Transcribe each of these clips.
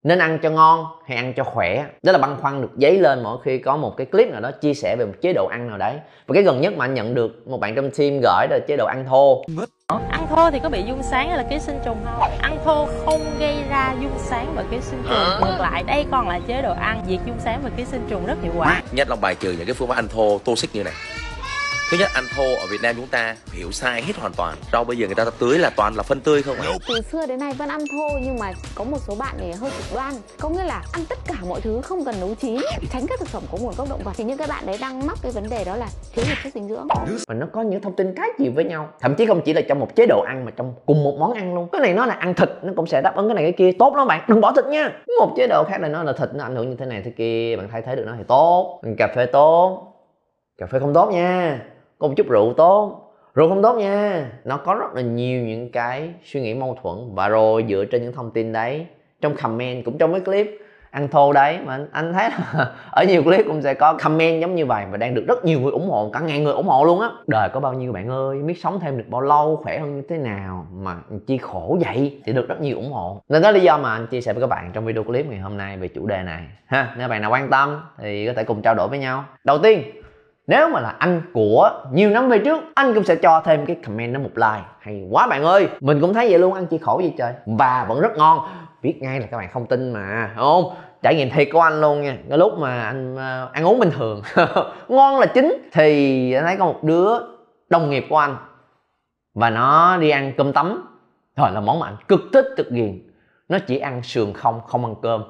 Nên ăn cho ngon hay ăn cho khỏe? Đó là băn khoăn được dấy lên mỗi khi có một cái clip nào đó chia sẻ về một chế độ ăn nào đấy. Và cái gần nhất mà anh nhận được một bạn trong team gửi là chế độ ăn thô. Ăn thô thì có bị dung sáng hay là ký sinh trùng không? Ăn thô không gây ra dung sáng và ký sinh trùng. Ngược lại, đây còn là chế độ ăn diệt dung sáng và ký sinh trùng rất hiệu quả. Nhất là bài trừ những cái phương pháp ăn thô toxic như này. Thứ nhất, ăn thô ở Việt Nam chúng ta hiểu sai hết hoàn toàn. Rau bây giờ người ta tưới là toàn là phân tươi không ạ? Từ xưa đến nay vẫn ăn thô, nhưng mà có một số bạn thì hơi cực đoan, có nghĩa là ăn tất cả mọi thứ không cần nấu chín, tránh các thực phẩm có nguồn gốc động vật. Thì những cái bạn đấy đang mắc cái vấn đề đó là thiếu hụt chất dinh dưỡng. Và nó có những thông tin trái chiều với nhau, thậm chí không chỉ là trong một chế độ ăn mà trong cùng một món ăn luôn. Cái này nó là ăn thịt, nó cũng sẽ đáp ứng cái này cái kia, tốt lắm bạn, đừng bỏ thịt nha. Một chế độ khác là nó là thịt, nó ảnh hưởng như thế này thế kia, bạn thay thế được nó thì tốt. Cà phê tốt, cà phê không tốt nha. Có một chút rượu tốt, rượu không tốt nha. Nó có rất là nhiều những cái suy nghĩ mâu thuẫn. Và rồi dựa trên những thông tin đấy, trong comment cũng trong cái clip ăn thô đấy, mà anh thấy là ở nhiều clip cũng sẽ có comment giống như vậy và đang được rất nhiều người ủng hộ, cả ngàn người ủng hộ luôn á. Đời có bao nhiêu bạn ơi, biết sống thêm được bao lâu, khỏe hơn như thế nào mà chi khổ vậy, thì được rất nhiều ủng hộ. Nên đó là lý do mà anh chia sẻ với các bạn trong video clip ngày hôm nay về chủ đề này ha. Nếu bạn nào quan tâm thì có thể cùng trao đổi với nhau. Đầu tiên, nếu mà là anh của nhiều năm về trước, anh cũng sẽ cho thêm cái comment đó một like. Hay quá bạn ơi, mình cũng thấy vậy luôn, ăn chi khổ gì trời, và vẫn rất ngon. Biết ngay là các bạn không tin mà, đúng không? Trải nghiệm thiệt của anh luôn nha. Cái lúc mà anh ăn uống bình thường ngon là chính, thì anh thấy có một đứa đồng nghiệp của anh và nó đi ăn cơm tấm. Rồi là món mà anh cực thích cực ghiền. Nó chỉ ăn sườn không ăn cơm.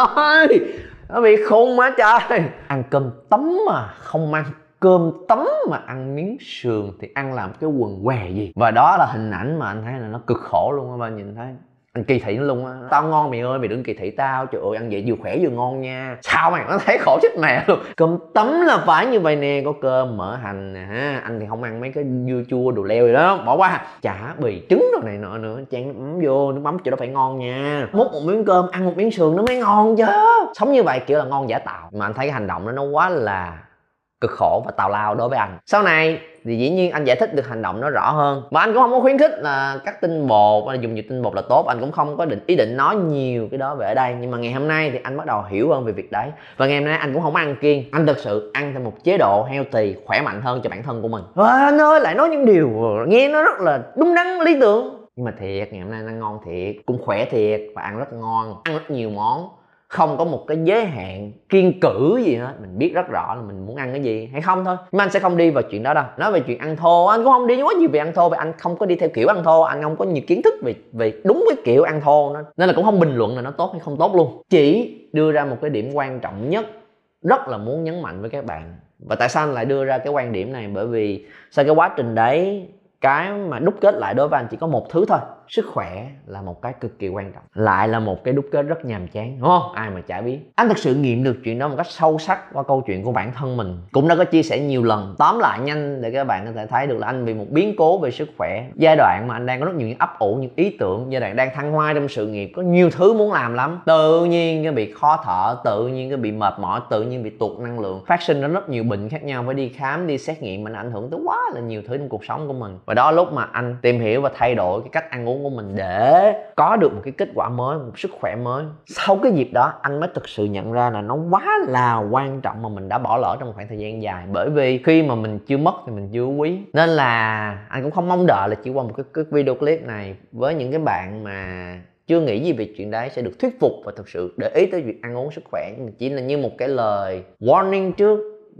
Nó bị khùng á trời. Ăn cơm tấm mà không ăn cơm tấm mà ăn miếng sườn thì ăn làm cái quần què gì. Và đó là hình ảnh mà anh thấy là nó cực khổ luôn á. Ba nhìn thấy anh kỳ thị nó luôn á. Tao ngon mày ơi, mày đừng kỳ thị tao. Trời ơi, ăn vậy vừa khỏe vừa ngon nha. Sao mày nó thấy khổ chết mẹ luôn. Cơm tấm là phải như vậy nè, có cơm mỡ hành nè ha. Anh thì không ăn mấy cái dưa chua đồ leo rồi đó, bỏ qua. Chả bì trứng đồ này nọ nữa, chan nước mắm vô, nước mắm chỗ đó phải ngon nha. Múc một miếng cơm ăn một miếng sườn nó mới ngon chứ. Sống như vậy kiểu là ngon giả tạo. Mà anh thấy cái hành động đó nó quá là cực khổ và tào lao đối với anh. Sau này thì dĩ nhiên anh giải thích được hành động nó rõ hơn, mà anh cũng không có khuyến khích là các tinh bột, dùng nhiều tinh bột là tốt. Anh cũng không có ý định nói nhiều cái đó về ở đây. Nhưng mà ngày hôm nay thì anh bắt đầu hiểu hơn về việc đấy. Và ngày hôm nay anh cũng không ăn kiêng, anh thực sự ăn theo một chế độ healthy, khỏe mạnh hơn cho bản thân của mình. Anh ơi, lại nói những điều nghe nó rất là đúng đắn lý tưởng, nhưng mà thiệt ngày hôm nay nó ngon thiệt, cũng khỏe thiệt và ăn rất ngon, ăn rất nhiều món, không có một cái giới hạn kiêng cữ gì hết. Mình biết rất rõ là mình muốn ăn cái gì hay không thôi. Nhưng anh sẽ không đi vào chuyện đó đâu. Nói về chuyện ăn thô, anh cũng không đi quá nhiều về ăn thô, vì anh không có đi theo kiểu ăn thô. Anh không có nhiều kiến thức về đúng cái kiểu ăn thô đó, nên là cũng không bình luận là nó tốt hay không tốt luôn. Chỉ đưa ra một cái điểm quan trọng nhất, rất là muốn nhấn mạnh với các bạn. Và tại sao anh lại đưa ra cái quan điểm này? Bởi vì sau cái quá trình đấy, cái mà đúc kết lại đối với anh chỉ có một thứ thôi. Sức khỏe là một cái cực kỳ quan trọng, lại là một cái đúc kết rất nhàm chán, đúng không? Ai mà chả biết. Anh thực sự nghiệm được chuyện đó một cách sâu sắc qua câu chuyện của bản thân mình, cũng đã có chia sẻ nhiều lần. Tóm lại nhanh để các bạn có thể thấy được là anh bị một biến cố về sức khỏe, giai đoạn mà anh đang có rất nhiều những ấp ủ, những ý tưởng, giai đoạn đang thăng hoa trong sự nghiệp, có nhiều thứ muốn làm lắm. Tự nhiên cái bị khó thở, tự nhiên cái bị mệt mỏi, tự nhiên bị tụt năng lượng, phát sinh ra rất nhiều bệnh khác nhau, phải đi khám, đi xét nghiệm, mà nó ảnh hưởng tới quá là nhiều thứ trong cuộc sống của mình. Và đó lúc mà anh tìm hiểu và thay đổi cái cách ăn uống của mình để có được một cái kết quả mới, một sức khỏe mới. Sau cái dịp đó anh mới thực sự nhận ra là nó quá là quan trọng mà mình đã bỏ lỡ trong một khoảng thời gian dài. Bởi vì khi mà mình chưa mất thì mình chưa quý. Nên là anh cũng không mong đợi là chỉ qua một cái video clip này với những cái bạn mà chưa nghĩ gì về chuyện đấy sẽ được thuyết phục và thực sự để ý tới việc ăn uống sức khỏe. Nhưng chỉ là như một cái lời warning trước,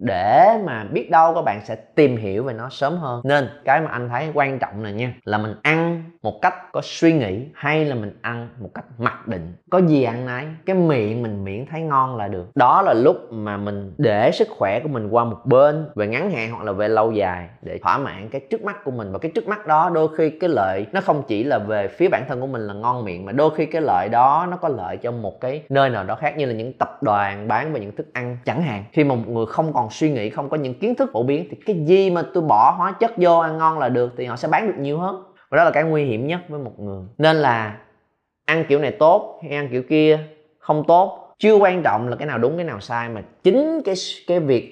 để mà biết đâu các bạn sẽ tìm hiểu về nó sớm hơn. Nên cái mà anh thấy quan trọng này nha, là mình ăn một cách có suy nghĩ hay là mình ăn một cách mặc định. Có gì ăn nấy, cái miệng mình miễn thấy ngon là được. Đó là lúc mà mình để sức khỏe của mình qua một bên, về ngắn hạn hoặc là về lâu dài, để thỏa mãn cái trước mắt của mình. Và cái trước mắt đó đôi khi cái lợi nó không chỉ là về phía bản thân của mình là ngon miệng, mà đôi khi cái lợi đó nó có lợi cho một cái nơi nào đó khác, như là những tập đoàn bán về những thức ăn chẳng hạn. Khi mà một người không còn suy nghĩ, không có những kiến thức phổ biến, thì cái gì mà tôi bỏ hóa chất vô ăn ngon là được thì họ sẽ bán được nhiều hơn. Và đó là cái nguy hiểm nhất với một người. Nên là ăn kiểu này tốt hay ăn kiểu kia không tốt, chưa quan trọng là cái nào đúng cái nào sai, mà chính cái việc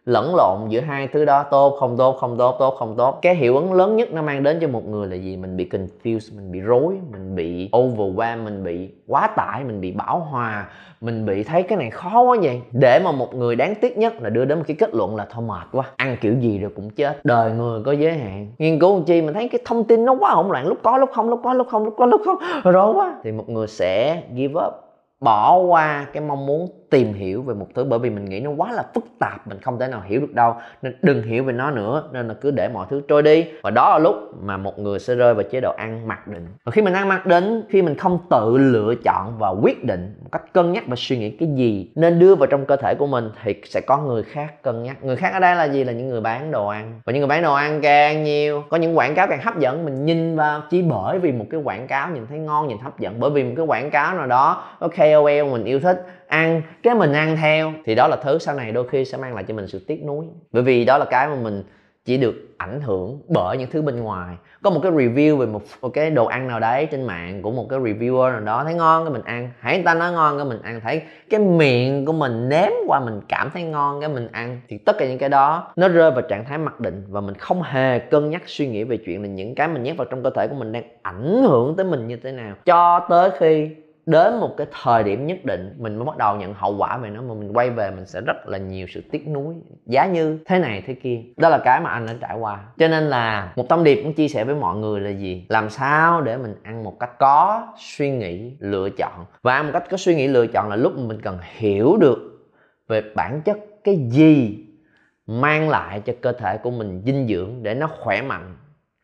lẫn lộn giữa hai thứ đó, tốt không tốt, không tốt, tốt không tốt. Cái hiệu ứng lớn nhất nó mang đến cho một người là gì? Mình bị confused, mình bị rối, mình bị overwhelm, mình bị quá tải, mình bị bão hòa, mình bị thấy cái này khó quá vậy. Để mà một người đáng tiếc nhất là đưa đến một cái kết luận là thôi mệt quá, ăn kiểu gì rồi cũng chết, đời người có giới hạn. Nghiên cứu chi mình thấy cái thông tin nó quá hỗn loạn, lúc có lúc không, lúc có lúc không, lúc có lúc không, rồi quá thì một người sẽ give up, bỏ qua cái mong muốn tìm hiểu về một thứ, bởi vì mình nghĩ nó quá là phức tạp, mình không thể nào hiểu được đâu, nên đừng hiểu về nó nữa, nên là cứ để mọi thứ trôi đi. Và đó là lúc mà một người sẽ rơi vào chế độ ăn mặc định. Và khi mình ăn mặc định, khi mình không tự lựa chọn và quyết định một cách cân nhắc và suy nghĩ cái gì nên đưa vào trong cơ thể của mình, thì sẽ có người khác cân nhắc. Người khác ở đây là gì? Là những người bán đồ ăn. Và những người bán đồ ăn càng nhiều, có những quảng cáo càng hấp dẫn, mình nhìn vào chỉ bởi vì một cái quảng cáo nhìn thấy ngon, nhìn hấp dẫn, bởi vì một cái quảng cáo nào đó có KOL mình yêu thích, ăn cái mình ăn theo, thì đó là thứ sau này đôi khi sẽ mang lại cho mình sự tiếc nuối. Bởi vì đó là cái mà mình chỉ được ảnh hưởng bởi những thứ bên ngoài. Có một cái review về một cái đồ ăn nào đấy trên mạng của một cái reviewer nào đó, thấy ngon cái mình ăn, hãy người ta nói ngon cái mình ăn, thấy cái miệng của mình nếm qua mình cảm thấy ngon cái mình ăn, thì tất cả những cái đó nó rơi vào trạng thái mặc định, và mình không hề cân nhắc suy nghĩ về chuyện là những cái mình nhét vào trong cơ thể của mình đang ảnh hưởng tới mình như thế nào, cho tới khi đến một cái thời điểm nhất định mình mới bắt đầu nhận hậu quả về nó, mà mình quay về mình sẽ rất là nhiều sự tiếc nuối, giá như thế này thế kia. Đó là cái mà anh đã trải qua. Cho nên là một thông điệp muốn chia sẻ với mọi người là gì? Làm sao để mình ăn một cách có suy nghĩ lựa chọn. Và ăn một cách có suy nghĩ lựa chọn là lúc mình cần hiểu được về bản chất cái gì mang lại cho cơ thể của mình dinh dưỡng để nó khỏe mạnh,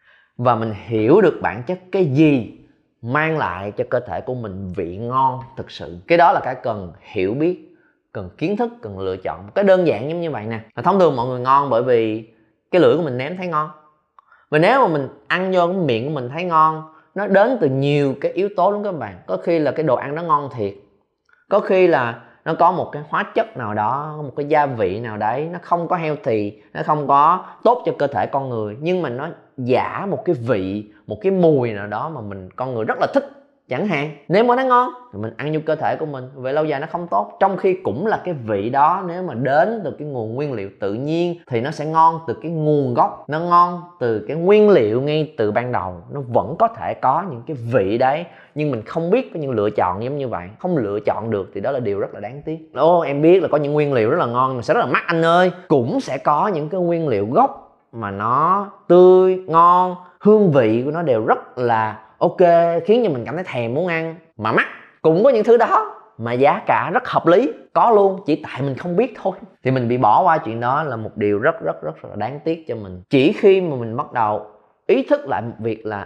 và mình hiểu được bản chất cái gì mang lại cho cơ thể của mình vị ngon thực sự. Cái đó là cái cần hiểu biết, cần kiến thức, cần lựa chọn. Cái đơn giản giống như vậy nè. Thông thường mọi người ngon bởi vì cái lưỡi của mình nếm thấy ngon. Và nếu mà mình ăn vô cái miệng của mình thấy ngon, nó đến từ nhiều cái yếu tố lắm các bạn. Có khi là cái đồ ăn nó ngon thiệt, có khi là nó có một cái hóa chất nào đó, một cái gia vị nào đấy, nó không có healthy, nó không có tốt cho cơ thể con người, nhưng mà nó giả một cái vị, một cái mùi nào đó mà con người rất là thích chẳng hạn. Nếu mà nó ngon thì mình ăn vô cơ thể của mình, về lâu dài nó không tốt. Trong khi cũng là cái vị đó, nếu mà đến từ cái nguồn nguyên liệu tự nhiên thì nó sẽ ngon từ cái nguồn gốc, nó ngon từ cái nguyên liệu ngay từ ban đầu. Nó vẫn có thể có những cái vị đấy, nhưng mình không biết có những lựa chọn giống như vậy, không lựa chọn được thì đó là điều rất là đáng tiếc. Em biết là có những nguyên liệu rất là ngon mà sẽ rất là mắc anh ơi. Cũng sẽ có những cái nguyên liệu gốc mà nó tươi, ngon, hương vị của nó đều rất là ok, khiến cho mình cảm thấy thèm muốn ăn mà mắc. Cũng có những thứ đó mà giá cả rất hợp lý, có luôn, chỉ tại mình không biết thôi. Thì mình bị bỏ qua chuyện đó là một điều rất là đáng tiếc cho mình. Chỉ khi mà mình bắt đầu ý thức lại một việc là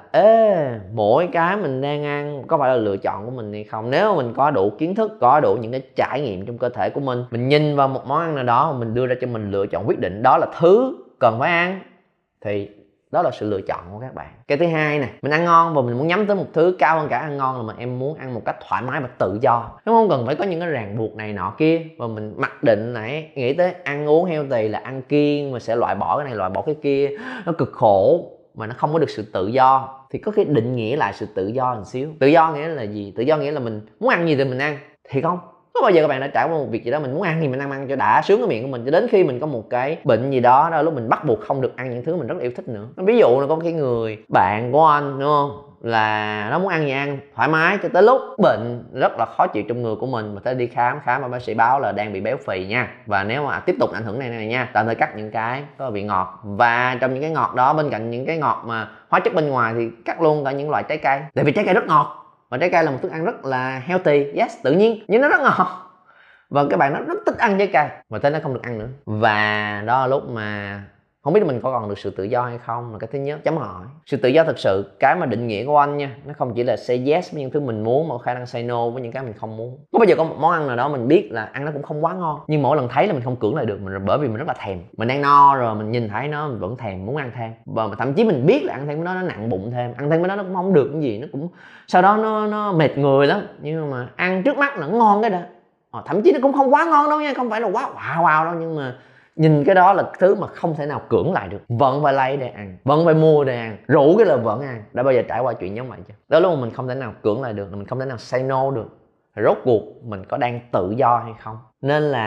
mỗi cái mình đang ăn có phải là lựa chọn của mình hay không. Nếu mà mình có đủ kiến thức, có đủ những cái trải nghiệm trong cơ thể của mình nhìn vào một món ăn nào đó mà mình đưa ra cho mình lựa chọn quyết định đó là thứ cần phải ăn, thì đó là sự lựa chọn của các bạn. Cái thứ hai nè, mình ăn ngon và mình muốn nhắm tới một thứ cao hơn cả ăn ngon, là mà em muốn ăn một cách thoải mái và tự do. Nó không cần phải có những cái ràng buộc này nọ kia, và mình mặc định này nghĩ tới ăn uống healthy là ăn kiêng mà sẽ loại bỏ cái này loại bỏ cái kia, nó cực khổ mà nó không có được sự tự do. Thì có cái định nghĩa lại sự tự do một xíu. Tự do nghĩa là gì? Tự do nghĩa là mình muốn ăn gì thì mình ăn, thì không có bao giờ các bạn đã trải qua một việc gì đó mình muốn ăn thì mình ăn cho đã sướng cái miệng của mình, cho đến khi mình có một cái bệnh gì đó, lúc mình bắt buộc không được ăn những thứ mình rất là yêu thích nữa. Ví dụ là có cái người bạn của anh đúng không, là nó muốn ăn gì ăn thoải mái, cho tới lúc bệnh rất là khó chịu trong người của mình mà tới đi khám và bác sĩ báo là đang bị béo phì nha, và nếu mà tiếp tục ảnh hưởng này nha, tạm thời cắt những cái có vị ngọt, và trong những cái ngọt đó, bên cạnh những cái ngọt mà hóa chất bên ngoài thì cắt luôn cả những loại trái cây, tại vì trái cây rất ngọt. Và trái cây là một thức ăn rất là healthy, yes, tự nhiên, nhưng nó rất ngọt. Và các bạn nó rất thích ăn trái cây, mà tới nó không được ăn nữa. Và đó là lúc mà không biết mình có còn được sự tự do hay không, là cái thứ nhất, chấm hỏi. Sự tự do thực sự, cái mà định nghĩa của anh nha, nó không chỉ là say yes với những thứ mình muốn, mà có khả năng say no với những cái mình không muốn. Có bao giờ có một món ăn nào đó mình biết là ăn nó cũng không quá ngon, nhưng mỗi lần thấy là mình không cưỡng lại được, bởi vì mình rất là thèm. Mình đang no rồi, mình nhìn thấy nó mình vẫn thèm muốn ăn thêm, và thậm chí mình biết là ăn thêm cái đó nó nặng bụng thêm, ăn thêm cái đó nó cũng không được cái gì, nó cũng sau đó nó mệt người lắm. Nhưng mà ăn trước mắt là nó ngon cái đó, thậm chí nó cũng không quá ngon đâu nha, không phải là quá wow đâu, nhưng mà nhìn cái đó là thứ mà không thể nào cưỡng lại được, vẫn phải lấy để ăn, vẫn phải mua để ăn, rủ cái là vẫn ăn. Đã bao giờ trải qua chuyện giống vậy chưa? Đó lúc mà mình không thể nào cưỡng lại được, mình không thể nào say no được, rốt cuộc mình có đang tự do hay không? Nên là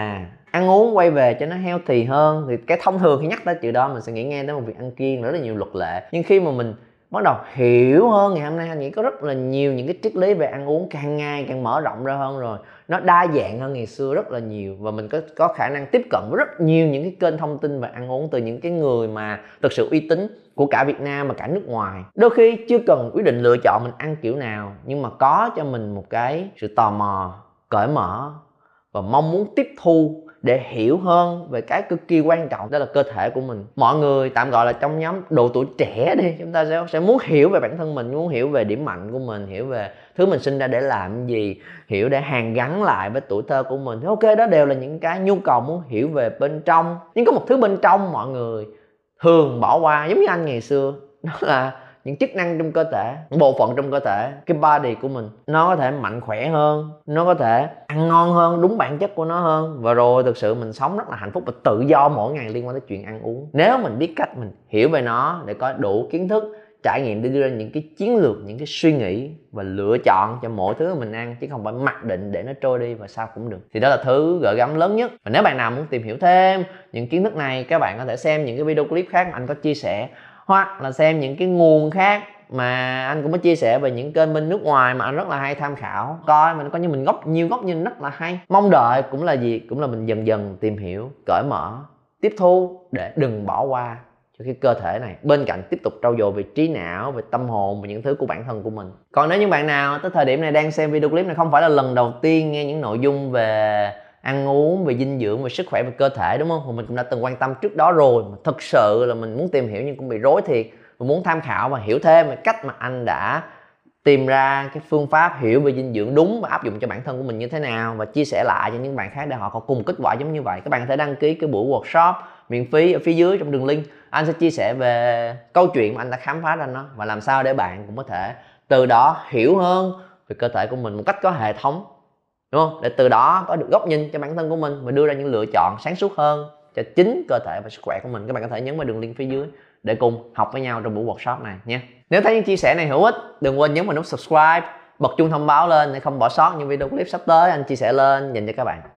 ăn uống quay về cho nó healthy hơn. Thì cái thông thường khi nhắc tới chuyện đó mình sẽ nghĩ nghe tới một việc ăn kiêng, rất là nhiều luật lệ. Nhưng khi mà mình bắt đầu hiểu hơn, ngày hôm nay anh nghĩ có rất là nhiều những cái triết lý về ăn uống càng ngày càng mở rộng ra hơn rồi, nó đa dạng hơn ngày xưa rất là nhiều, và mình có khả năng tiếp cận với rất nhiều những cái kênh thông tin về ăn uống từ những cái người mà thực sự uy tín của cả Việt Nam và cả nước ngoài. Đôi khi chưa cần quyết định lựa chọn mình ăn kiểu nào, nhưng mà có cho mình một cái sự tò mò, cởi mở và mong muốn tiếp thu để hiểu hơn về cái cực kỳ quan trọng, đó là cơ thể của mình. Mọi người tạm gọi là trong nhóm độ tuổi trẻ đi, chúng ta sẽ muốn hiểu về bản thân mình, muốn hiểu về điểm mạnh của mình, hiểu về thứ mình sinh ra để làm gì, hiểu để hàn gắn lại với tuổi thơ của mình. Thì ok, đó đều là những cái nhu cầu muốn hiểu về bên trong. Nhưng có một thứ bên trong mọi người thường bỏ qua, giống như anh ngày xưa, đó là những chức năng trong cơ thể, những bộ phận trong cơ thể, cái body của mình nó có thể mạnh khỏe hơn, nó có thể ăn ngon hơn, đúng bản chất của nó hơn, và rồi thực sự mình sống rất là hạnh phúc và tự do mỗi ngày liên quan tới chuyện ăn uống. Nếu mình biết cách mình hiểu về nó để có đủ kiến thức, trải nghiệm để đưa ra những cái chiến lược, những cái suy nghĩ và lựa chọn cho mỗi thứ mình ăn, chứ không phải mặc định để nó trôi đi và sao cũng được. Thì đó là thứ gợi gắm lớn nhất. Và nếu bạn nào muốn tìm hiểu thêm những kiến thức này, các bạn có thể xem những cái video clip khác mà anh có chia sẻ, hoặc là xem những cái nguồn khác mà anh cũng có chia sẻ về những kênh bên nước ngoài mà anh rất là hay tham khảo, coi mà nó có như mình nhiều góc nhìn rất là hay. Mong đợi cũng là gì, cũng là mình dần dần tìm hiểu, cởi mở, tiếp thu để đừng bỏ qua cho cái cơ thể này, bên cạnh tiếp tục trau dồi về trí não, về tâm hồn và những thứ của bản thân của mình. Còn nếu như bạn nào tới thời điểm này đang xem video clip này không phải là lần đầu tiên nghe những nội dung về ăn uống, về dinh dưỡng, về sức khỏe, về cơ thể, đúng không? Và mình cũng đã từng quan tâm trước đó rồi, mà thực sự là mình muốn tìm hiểu nhưng cũng bị rối thiệt, và muốn tham khảo và hiểu thêm về cách mà anh đã tìm ra cái phương pháp hiểu về dinh dưỡng đúng và áp dụng cho bản thân của mình như thế nào, và chia sẻ lại cho những bạn khác để họ có cùng kết quả giống như vậy. Các bạn có thể đăng ký cái buổi workshop miễn phí ở phía dưới trong đường link. Anh sẽ chia sẻ về câu chuyện mà anh đã khám phá ra nó, và làm sao để bạn cũng có thể từ đó hiểu hơn về cơ thể của mình một cách có hệ thống, đúng không? Để từ đó có được góc nhìn cho bản thân của mình và đưa ra những lựa chọn sáng suốt hơn cho chính cơ thể và sức khỏe của mình. Các bạn có thể nhấn vào đường link phía dưới để cùng học với nhau trong buổi workshop này nha. Nếu thấy những chia sẻ này hữu ích, đừng quên nhấn vào nút subscribe, bật chuông thông báo lên để không bỏ sót những video clip sắp tới anh chia sẻ lên dành cho các bạn.